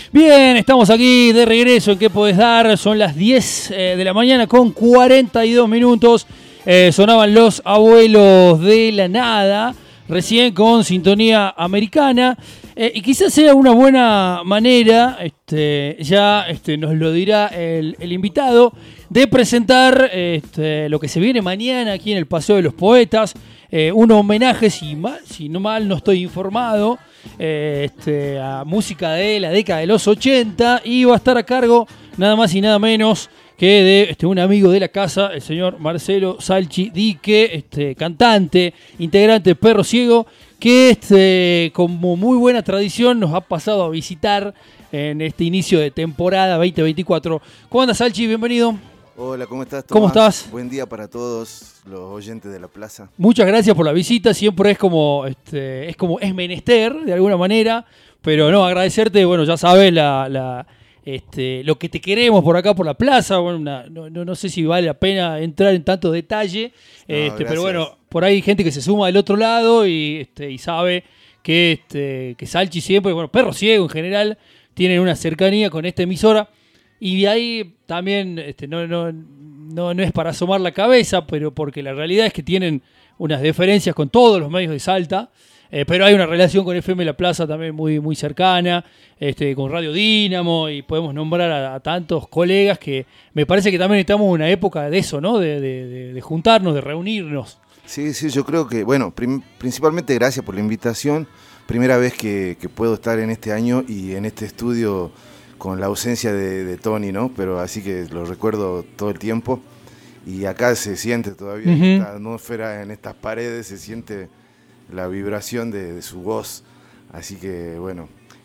Bien, estamos aquí de regreso en ¿Qué podés dar? Son las 10 de la mañana con 42 minutos. Sonaban Los Abuelos de la Nada, recién con sintonía americana. Y quizás sea una buena manera, ya nos lo dirá el invitado, de presentar lo que se viene mañana aquí en el Paseo de los Poetas. Un homenaje, si no estoy informado, a música de la década de los 80, y va a estar a cargo nada más y nada menos que de un amigo de la casa, el señor Marcelo Salchi Dique, cantante, integrante de Perro Ciego, que como muy buena tradición nos ha pasado a visitar en este inicio de temporada 2024. ¿Cómo andas, Salchi? Bienvenido. Hola, ¿cómo estás, Tomás? ¿Cómo estás? Buen día para todos los oyentes de la plaza. Muchas gracias por la visita, siempre es menester de alguna manera, pero no, agradecerte, bueno, ya sabes lo que te queremos por acá por la plaza. Bueno, no sé si vale la pena entrar en tanto detalle, pero bueno, por ahí hay gente que se suma del otro lado y sabe que Salchi siempre, bueno, Perro Ciego en general, tienen una cercanía con esta emisora. Y de ahí también no es para asomar la cabeza, pero porque la realidad es que tienen unas diferencias con todos los medios de Salta, pero hay una relación con FM La Plaza también muy, muy cercana, con Radio Dínamo, y podemos nombrar a tantos colegas que me parece que también estamos en una época de eso, ¿no? De juntarnos, de reunirnos. Sí, yo creo que, bueno, principalmente gracias por la invitación. Primera vez que puedo estar en este año y en este estudio con la ausencia de Tony, ¿no? Pero así que lo recuerdo todo el tiempo. Y acá se siente todavía en esta atmósfera, en estas paredes, se siente la vibración de su voz. Así que, bueno,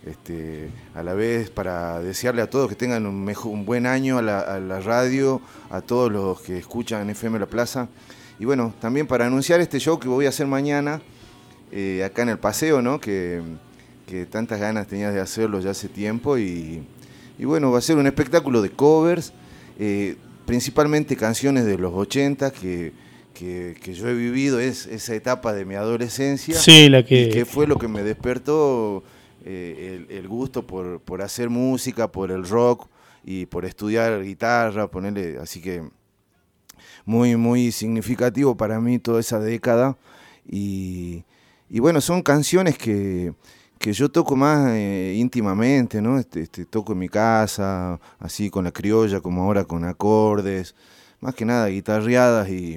a la vez para desearle a todos que tengan un buen año a la radio, a todos los que escuchan FM La Plaza. Y bueno, también para anunciar este show que voy a hacer mañana, acá en el Paseo, ¿no? Que tantas ganas tenías de hacerlo ya hace tiempo. Y bueno, va a ser un espectáculo de covers, principalmente canciones de los 80 que yo he vivido, esa etapa de mi adolescencia. Sí, y que fue lo que me despertó el gusto por hacer música, por el rock y por estudiar guitarra, ponerle, así que muy, muy significativo para mí toda esa década. Y bueno, son canciones que yo toco más íntimamente, ¿no? Toco en mi casa, así con la criolla, como ahora con acordes, más que nada guitarreadas y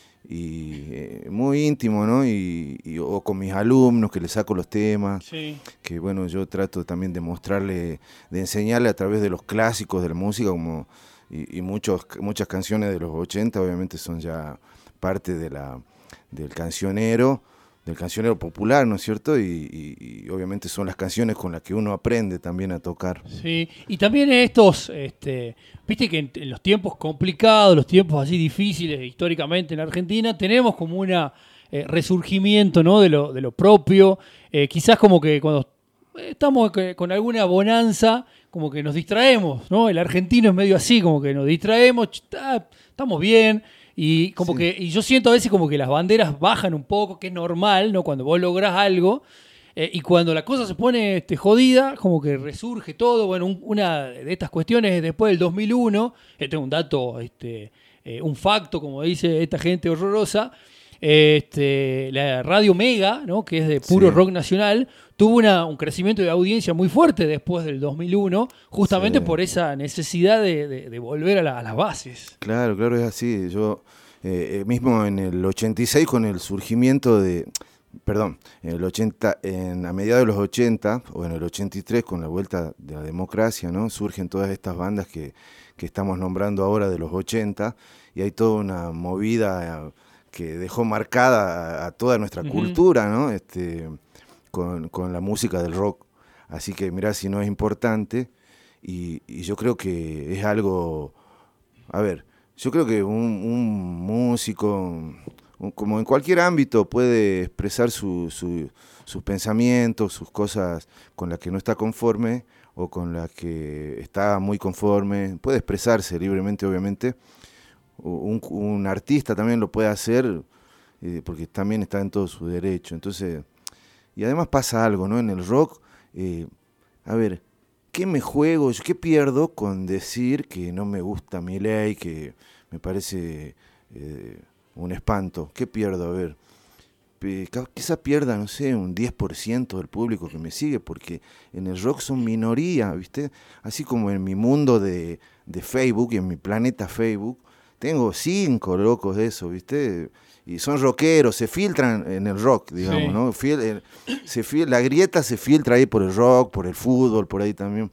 muy íntimo, ¿no? O con mis alumnos que les saco los temas, sí. Que bueno, yo trato también de mostrarle, de enseñarle a través de los clásicos de la música, como muchas canciones de los 80 obviamente son ya parte del cancionero popular, ¿no es cierto? Y obviamente son las canciones con las que uno aprende también a tocar. Sí, y también viste que en los tiempos complicados, los tiempos así difíciles históricamente en Argentina, tenemos como una resurgimiento, ¿no? de lo propio, quizás como que cuando estamos con alguna bonanza, como que nos distraemos, ¿no? El argentino es medio así, como que nos distraemos, estamos bien. Y como sí. Y yo siento a veces como que las banderas bajan un poco, que es normal, ¿no? Cuando vos lográs algo, y cuando la cosa se pone jodida, como que resurge todo. Bueno, una de estas cuestiones es después del 2001, este es un dato, un facto, como dice esta gente horrorosa, la Radio Mega, ¿no? Que es de puro rock nacional, tuvo un crecimiento de audiencia muy fuerte después del 2001, justamente por esa necesidad de volver a las bases. Claro, es así. Yo mismo en el 86 con el surgimiento a mediados de los 80 o en el 83 con la vuelta de la democracia, ¿no? Surgen todas estas bandas que estamos nombrando ahora de los 80 y hay toda una movida que dejó marcada a toda nuestra cultura, ¿no? Con la música del rock. Así que mirá si no es importante y yo creo que es algo, yo creo que un músico, como en cualquier ámbito, puede expresar sus pensamientos, sus cosas con las que no está conforme o con las que está muy conforme, puede expresarse libremente, obviamente. Un artista también lo puede hacer porque también está en todo su derecho. Entonces, y además pasa algo, ¿no? En el rock, ¿qué me juego? ¿Qué pierdo con decir que no me gusta Milei, que me parece un espanto? ¿Qué pierdo? A ver, quizá pierda, no sé, un 10% del público que me sigue, porque en el rock son minoría, ¿viste? Así como en mi mundo de Facebook, en mi planeta Facebook, tengo 5 locos de eso, ¿viste? Y son rockeros, se filtran en el rock, digamos, sí. ¿No? La grieta se filtra ahí por el rock, por el fútbol, por ahí también.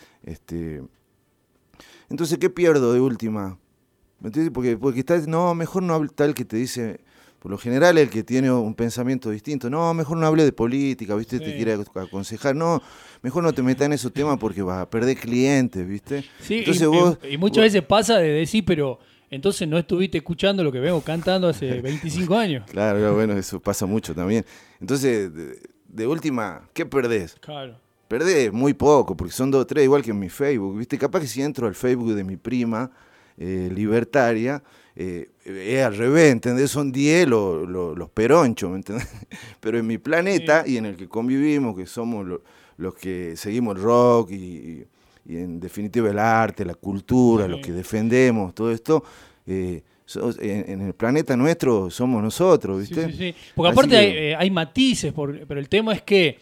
Entonces, ¿qué pierdo de última? ¿Me entiendes? Porque no, mejor no hable tal que te dice, por lo general el que tiene un pensamiento distinto, no, mejor no hable de política, ¿viste? Sí. Te quiere aconsejar, no, mejor no te metas en esos temas porque vas a perder clientes, ¿viste? Sí, entonces y muchas veces pasa de decir, pero entonces no estuviste escuchando lo que vengo cantando hace 25 años. Claro, bueno, eso pasa mucho también. Entonces, de última, ¿qué perdés? Claro. Perdés muy poco, porque son 2 o 3, igual que en mi Facebook, ¿viste? Capaz que si entro al Facebook de mi prima, libertaria, es al revés, ¿entendés? Son 10 los peronchos, ¿me entendés? Pero en mi planeta, sí, y en el que convivimos, que somos los que seguimos el rock y en definitiva el arte, la cultura, sí, los que defendemos, todo esto, en el planeta nuestro somos nosotros, ¿viste? Sí, sí, sí. Porque aparte hay matices, pero el tema es que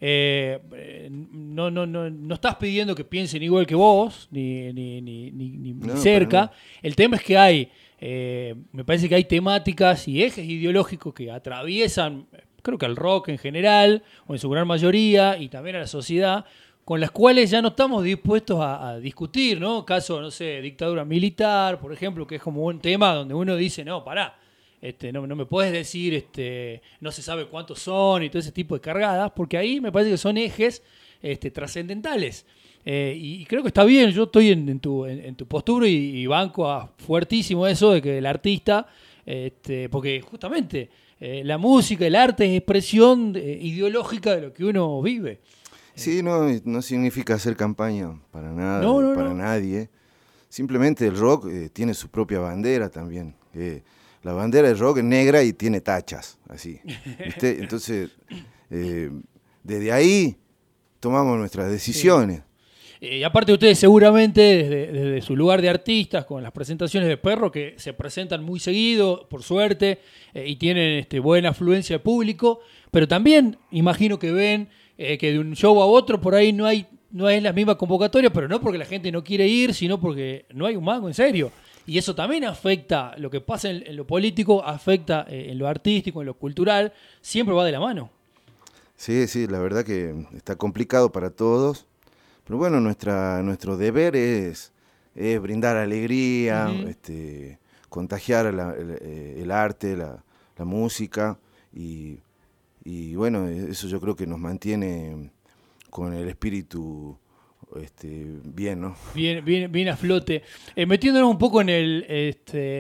no estás pidiendo que piensen igual que vos, ni cerca. No. El tema es que me parece que hay temáticas y ejes ideológicos que atraviesan, creo que al rock en general, o en su gran mayoría, y también a la sociedad, con las cuales ya no estamos dispuestos a discutir, ¿no? Caso, no sé, dictadura militar, por ejemplo, que es como un tema donde uno dice, no, pará, no me puedes decir, no se sabe cuántos son y todo ese tipo de cargadas, porque ahí me parece que son ejes trascendentales. Y creo que está bien, yo estoy en tu postura y banco fuertísimo eso de que el artista, porque justamente la música, el arte es expresión ideológica de lo que uno vive. Sí, no significa hacer campaña para nada, para nadie. Simplemente el rock tiene su propia bandera también. La bandera del rock es negra y tiene tachas, así, ¿viste? Entonces, desde ahí tomamos nuestras decisiones. Sí. Y aparte ustedes seguramente desde su lugar de artistas, con las presentaciones de Perro, que se presentan muy seguido, por suerte, y tienen buena afluencia de público, pero también imagino que ven que de un show a otro por ahí no es la misma convocatoria, pero no porque la gente no quiere ir, sino porque no hay un mango, en serio. Y eso también afecta, lo que pasa en lo político, afecta en lo artístico, en lo cultural, siempre va de la mano. Sí, la verdad que está complicado para todos, pero bueno, nuestro deber es brindar alegría, uh-huh, contagiar el arte, la música, y bueno, eso yo creo que nos mantiene con el espíritu bien, ¿no? Bien a flote. Metiéndonos un poco en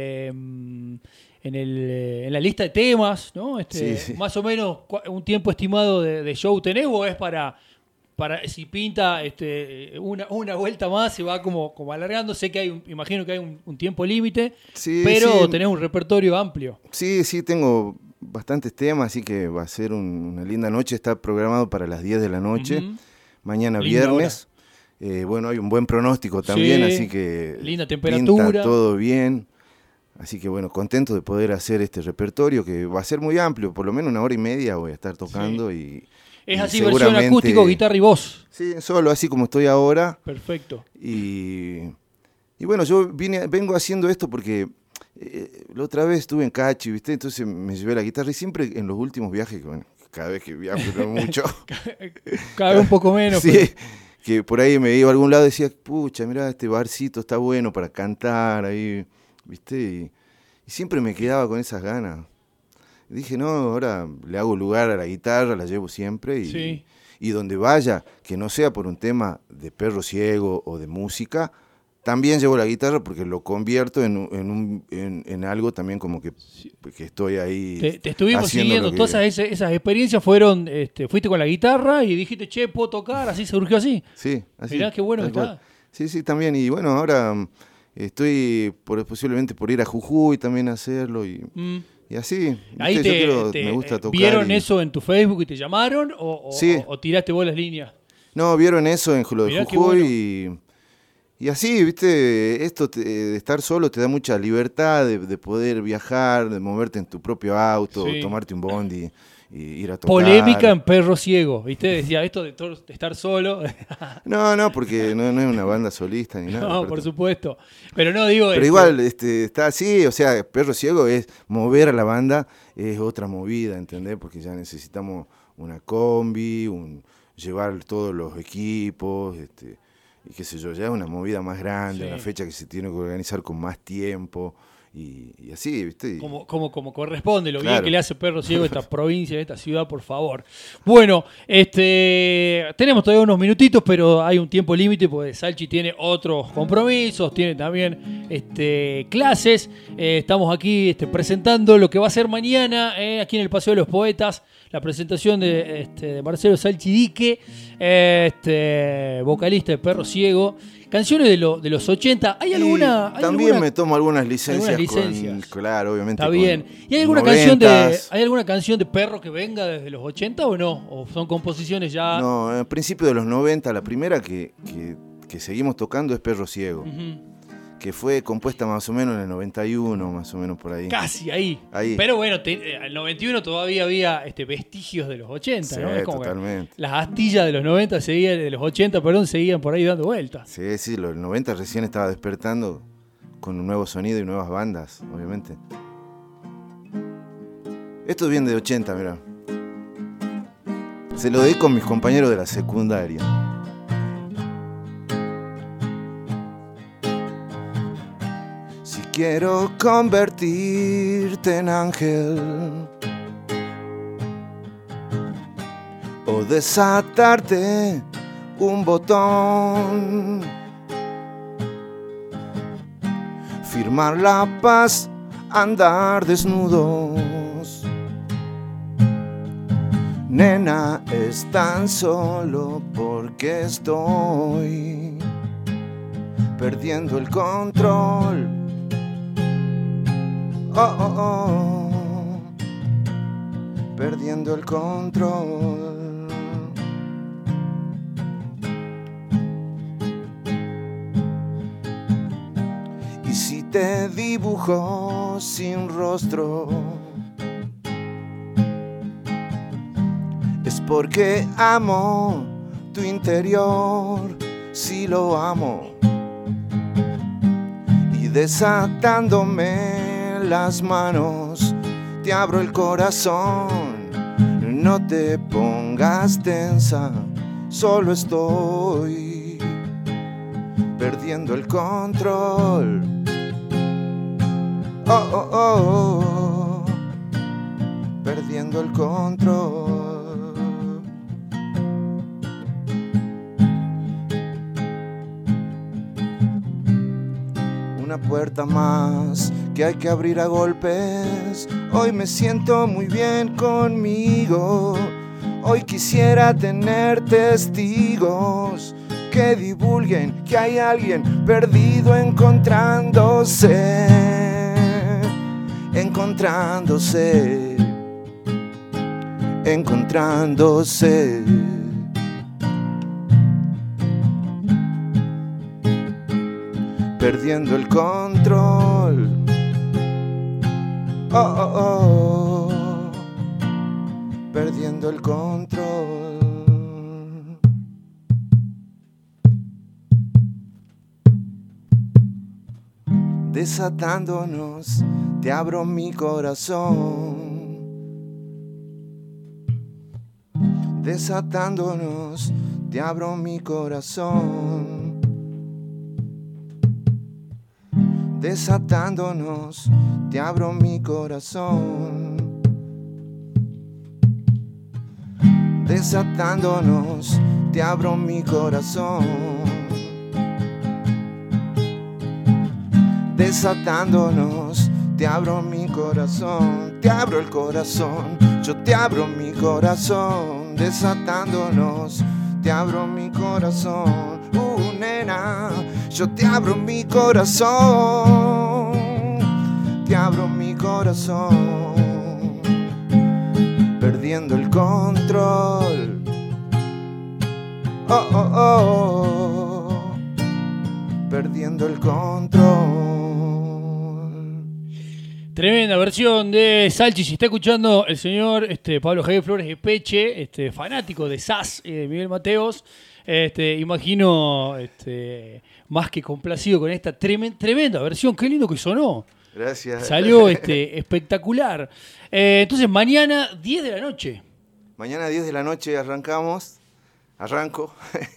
la lista de temas, ¿no? Sí. Más o menos un tiempo estimado de show tenés, o es para si pinta una vuelta más se va como alargando. Sé que imagino que hay un tiempo límite, sí, pero sí, tenés un repertorio amplio. Sí, tengo bastantes temas, así que va a ser una linda noche. Está programado para las 10 de la noche, uh-huh, mañana linda viernes. Bueno, hay un buen pronóstico también, sí, así que linda temperatura, pinta todo bien. Así que bueno, contento de poder hacer este repertorio que va a ser muy amplio, por lo menos 1 hora y media voy a estar tocando. Sí. Es así, versión acústico, guitarra y voz. Sí, solo así como estoy ahora. Perfecto. Y bueno, yo vengo haciendo esto porque la otra vez estuve en Cachi, ¿viste? Entonces me llevé la guitarra y siempre en los últimos viajes, bueno, cada vez que viajo no mucho. Cada vez un poco menos. Sí, pero que por ahí me iba a algún lado y decía, pucha, mirá, este barcito está bueno para cantar ahí, ¿viste? Y siempre me quedaba con esas ganas. Dije, no, ahora le hago lugar a la guitarra, la llevo siempre y donde vaya, que no sea por un tema de perro ciego o de música, también llevo la guitarra porque lo convierto en algo también como que estoy ahí. Te estuvimos siguiendo, todas esas experiencias fueron, fuiste con la guitarra y dijiste, che, ¿puedo tocar? Así surgió así. Sí, así. Mirá qué bueno que está. Sí, también. Y bueno, ahora estoy posiblemente por ir a Jujuy también a hacerlo y así. Ahí me gusta tocar. ¿Vieron eso en tu Facebook y te llamaron o tiraste vos las líneas? No, vieron eso en lo de Mirá qué Jujuy bueno. y así, viste, esto de estar solo te da mucha libertad de poder viajar, de moverte en tu propio auto, Sí. tomarte un bondi y ir a tocar. Polémica en Perro Ciego, ¿viste? Decía esto de estar solo. No, porque no es una banda solista ni nada. No, pero por supuesto. Pero no digo. Pero igual está así, o sea, Perro Ciego es mover a la banda, es otra movida, ¿entendés? Porque ya necesitamos una combi, llevar todos los equipos, y qué sé yo, ya es una movida más grande, Sí. una fecha que se tiene que organizar con más tiempo, y así, ¿viste? Como corresponde, lo bien Claro. que le hace Perro Ciego a esta provincia, a esta ciudad, por favor. Bueno, tenemos todavía unos minutitos, pero hay un tiempo límite porque Salchi tiene otros compromisos, tiene también clases. Estamos aquí presentando lo que va a ser mañana, aquí en el Paseo de los Poetas, la presentación de Marcelo Salchi Dique, vocalista de Perro Ciego. Canciones de los 80. ¿Hay alguna? También me tomo algunas licencias. Algunas licencias. Claro, obviamente. Está bien. ¿Y hay alguna canción de Perro que venga desde los 80 o no? ¿O son composiciones ya? No, en principio de los 90, la primera que seguimos tocando es Perro Ciego. Uh-huh. Que fue compuesta más o menos en el 91, más o menos por ahí. Casi ahí. Pero bueno, el 91 todavía había vestigios de los 80, sí, ¿no? Es como totalmente. Las astillas de los 90 de los 80, seguían por ahí dando vueltas. Sí, los 90 recién estaba despertando con un nuevo sonido y nuevas bandas, obviamente. Esto viene de 80, mirá. Se lo dedico a mis compañeros de la secundaria. Quiero convertirte en ángel o desatarte un botón, firmar la paz, andar desnudos. Nena, es tan solo porque estoy perdiendo el control. Perdiendo el control. Y si te dibujo sin rostro, es porque amo tu interior, sí lo amo. Y desatándome las manos, te abro el corazón. No te pongas tensa, solo estoy perdiendo el control. Perdiendo el control. Una puerta más que hay que abrir a golpes. Hoy me siento muy bien conmigo. Hoy quisiera tener testigos que divulguen que hay alguien perdido encontrándose. Perdiendo el control. Perdiendo el control. Desatándonos, te abro mi corazón. Desatándonos, te abro mi corazón. Desatándonos, te abro mi corazón. Desatándonos, te abro mi corazón. Desatándonos, te abro mi corazón. Te abro el corazón, yo te abro mi corazón. Desatándonos, te abro mi corazón. Nena, yo te abro mi corazón. Te abro mi corazón. Perdiendo el control. oh, oh, oh, perdiendo el control. Tremenda versión de Salchi. Si está escuchando el señor Pablo Javier Flores de Peche, fanático de SAS y de Miguel Mateos, imagino más que complacido con esta tremenda versión. Qué lindo que sonó. Gracias. Salió espectacular. Entonces, mañana 10 de la noche. Mañana 10 de la noche arranco.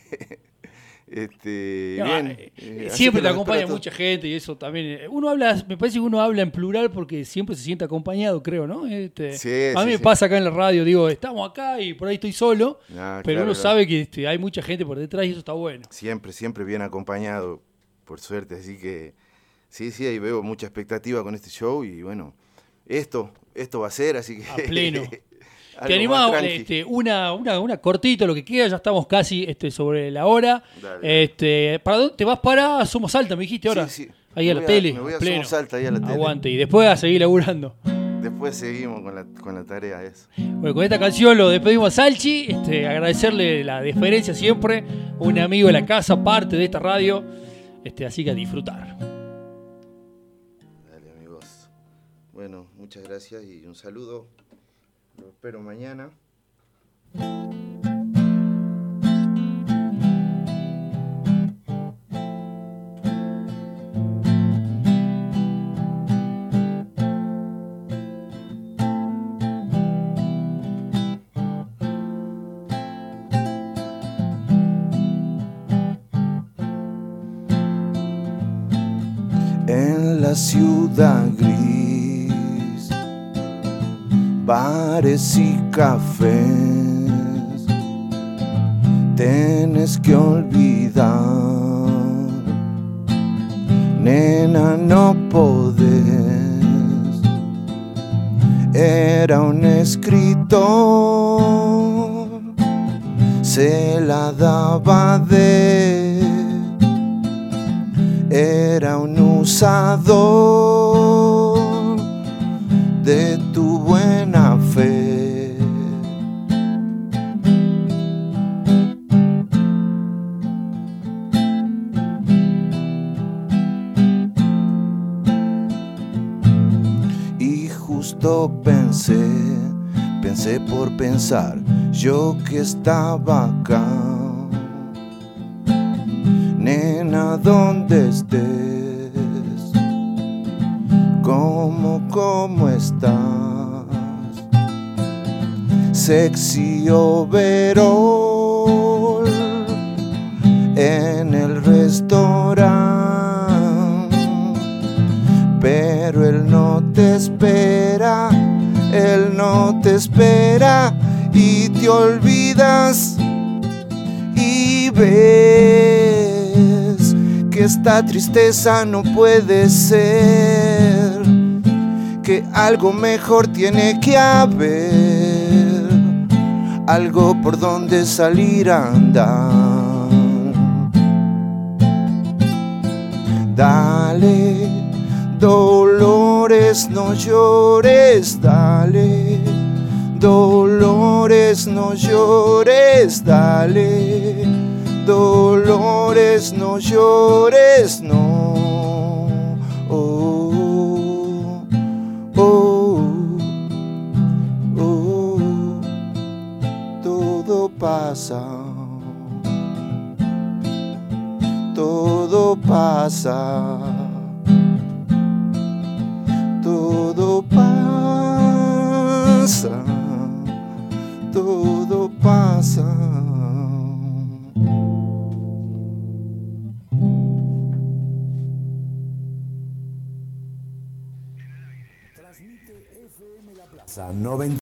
Bien. Siempre te acompaña mucha gente y eso también. Me parece que uno habla en plural porque siempre se siente acompañado, creo, ¿no? A mí me pasa acá en la radio, digo, estamos acá y por ahí estoy solo, pero claro, uno sabe que hay mucha gente por detrás y eso está bueno. Siempre bien acompañado, por suerte, así que sí, ahí veo mucha expectativa con este show y bueno, esto va a ser, así que... A pleno. Te animamos una cortito, lo que queda, ya estamos casi sobre la hora. Dale. ¿Para dónde te vas? Para Somos Salta, me dijiste ahora. Sí. Ahí a la tele. Me voy a Somos Salta, ahí a la tele. Aguante, y después a seguir laburando. Después seguimos con la tarea esa. Bueno, con esta canción lo despedimos a Salchi, agradecerle la deferencia siempre, un amigo de la casa, parte de esta radio, así que a disfrutar. Dale, amigos. Bueno, muchas gracias y un saludo. Lo espero mañana. En la ciudad gris, bares y cafés, tienes que olvidar, nena, no podés. Era un escritor, se la daba era un usador de tu buena fe. Y justo pensé por pensar, yo que estaba acá. Nena, ¿dónde estés? ¿Cómo estás? Sexy overall en el restaurante, pero él no te espera y te olvidas y ves que esta tristeza no puede ser, que algo mejor tiene que haber, algo por donde salir a andar. Dale, Dolores, no llores, dale, Dolores, no llores, dale, Dolores, no llores, no. Oh, oh, oh, todo pasa, todo pasa, todo pasa, todo pasa. Transmite FM La Plaza 90.